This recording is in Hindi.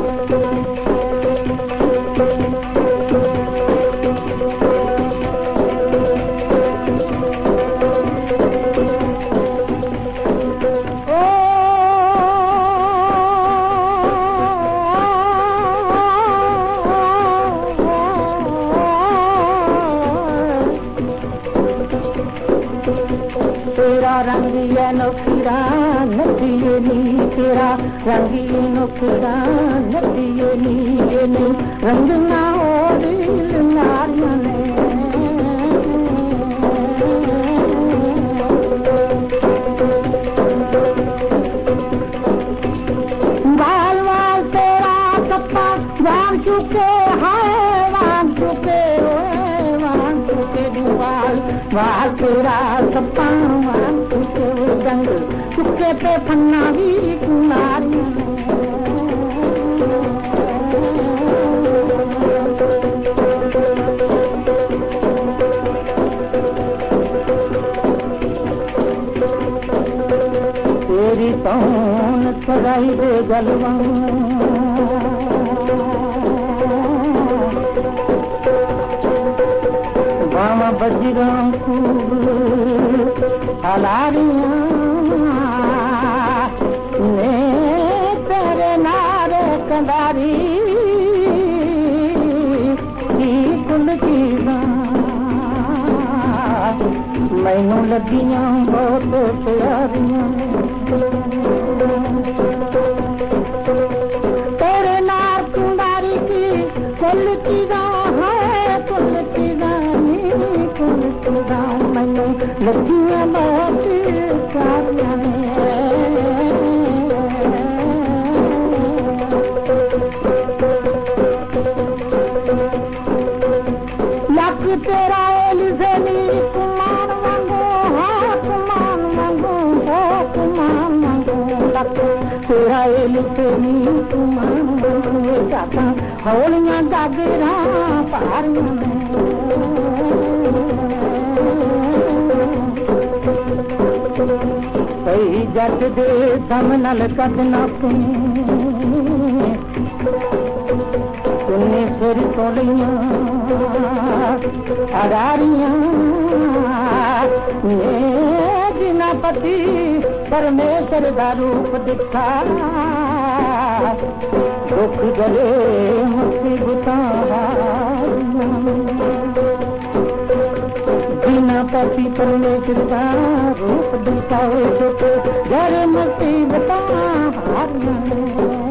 तेरा रंग ये नोखरा नदिये नी, तेरा रंग ये नोखरा नदिये नी, ये नी रंग ना और नारियां ने बाल बाल तेरा कप्पा वान चुके हाय वान चुके वान चुके बाल बाल तेरा कप्पा वान चुके रंग चुके पे फन्ना भी कुमारियां तेरी कौन सगाई दे गलवा बामा बजरां खूब हलारियां ने तेरे नारे कंदारी की कुल की मैनू लगियां बहुत प्यारियां तेरे नार कुंडारी की कुल चीजा है कुल चीजा कुल चीजा मैनू लगियां बहुत प्यारियां लग तेरा एलिज़नी कुमान वांगू हाँ कुमान वांगू हो कुमान वांगू लग तेरा एलिज़नी कुमान वांगू जाता हौलियां गागरा पारियां कई जट दे दम नल कदना तुमने सिर तोलियां अरारियां जिना पति परमेश्वर का रूप दिखा दुख गले मुसीबता जिना पति परमेश्वर का रूप दिखाए दुख गले मुसीबता हारियां